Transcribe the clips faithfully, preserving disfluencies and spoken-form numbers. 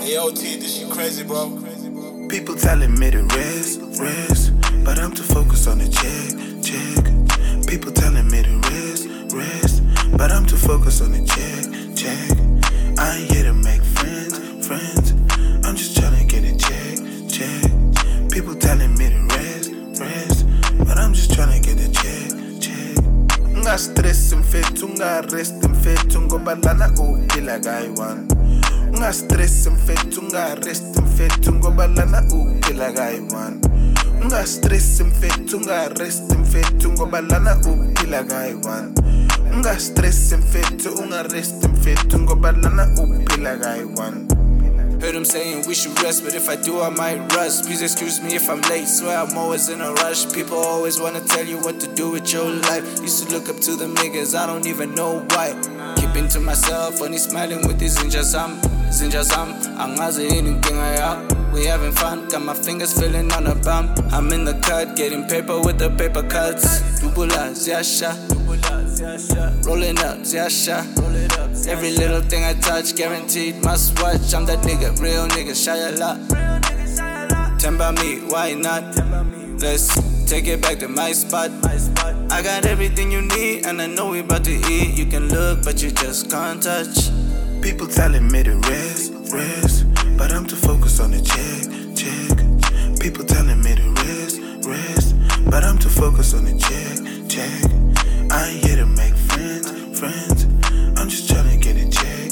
Hey, O T, this shit crazy, bro. People telling me to rest, rest, but I'm too focused on the check, check. People telling me to rest, rest, but I'm too focused on the check, check. I ain't here to make friends, friends. I'm just trying to get a check, check. People telling me to rest, rest, but I'm just trying to get a check, check. Unga stress mfethu, unga rest mfethu, ngoba lana uphila kayi-one. Unga stress mfethu, unga rest mfethu, ngoba lana uphila kayi-one. Unga stress mfethu, unga rest mfethu, ngoba lana uphila kayi-one. Unga stress mfethu, unga rest mfethu, ngoba lana uphila kayi-one. Heard him saying we should rest, but if I do I might rust. Please excuse me if I'm late, swear I'm always in a rush. People always wanna tell you what to do with your life. Used to look up to them niggas, I don't even know why. Keeping to myself, only smiling with these zinjazam, zinjazam. Angazi anything I out, we having fun. Got my fingers feeling on a bump. I'm in the cut, getting paper with the paper cuts. Dubula, ziasha, rolling up, ziasha. Every little thing I touch, guaranteed must watch. I'm that nigga, real nigga, shy a lot. Temper me, why not? Let's take it back to my spot. I got everything you need, and I know we about to eat. You can look, but you just can't touch. People telling me to rest, rest, but I'm too focused on the check, check. People telling me to rest, rest, but I'm too focused on the check, check. I ain't here to make friends, friends. I'm just trying to get a check,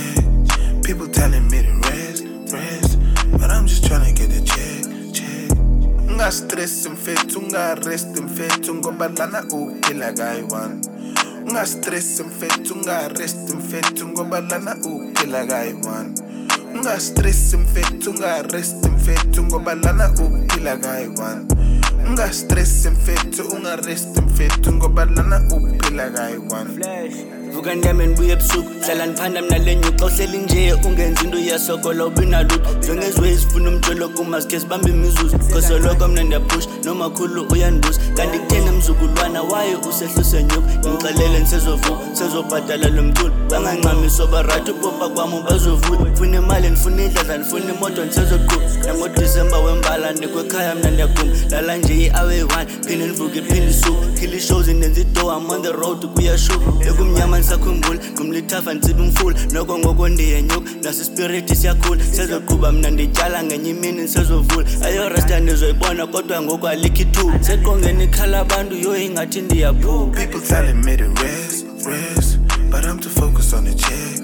check. People telling me to rest, rest, but I'm just trying to get a check, check. Unga stress mfethu, unga rest mfethu, ngoba lana uphila kayi-one. Unga stress mfethu, unga rest mfethu, ngoba lana uphila kayi-one. Unga stress mfethu, unga rest mfethu, ngoba lana uphila kayi-one. Unga stress mfethu, unga rest mfethu, ngoba lana uphila kayi-one. Vuka ndiyame ndibuye ebusuku, hlala ndiphanda mina lenyu. Xa uhleli nje ungenzi into uyasokola ubinalutho. Zongezwe izifuna umjolo kuma sikhe sibambe imizuzu. Khosoloko mna ndiyapush, nomakhulu uyandibuza. Kanti kutheni mzukulwana, waye usehluse nyuku. Ngixelele ndisezovuka, sezobhatala lo mculo. Bangancami soba right upopa kwami bazovuka. Ndifuna imali, ndifuna idladla, ndifuna imoto ndisezoqhuba. NangoDisemba wembala ndikwekhaya mna ndiyaphuma. Lala nje i-away one, phinde ndivuke phinde isuku. Kill shows indenza idoor, I'm on the road kuyashuka. Ekumnyama sakhumbula ngumlithafa ntsiba umfula noko ngoko ndiyenyuka nasispiriti siyakhula sezoqhuba mna ndityala ngenye imini nisezovula ayo resta ndizoyibona kodwa ngoko alikho ithuba seqongeni ikhala abantu yo ingathi ndiyaphula. People telling me to rest, rest, but I'm too focused on the check,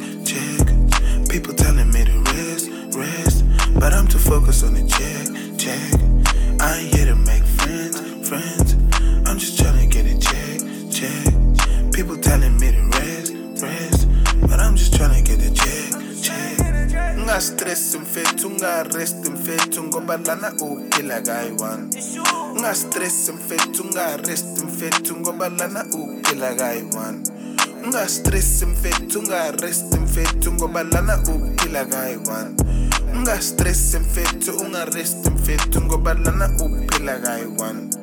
check. People telling me to rest, rest, but I'm too focused on the check, check. I ain't here to make friends, friends. I'm just trying to get a check, check. People telling me to rest, rest, but I'm just trying to get a check, check. Unga stress mfethu, unga rest mfethu, ngoba lana uphila kayi-one. Unga stress mfethu, unga rest mfethu, ngoba lana uphila kayi-one. Unga stress mfethu, unga rest mfethu, ngoba lana uphila kayi-one. Unga stress mfethu, unga rest mfethu, ngoba lana uphila kayi-one.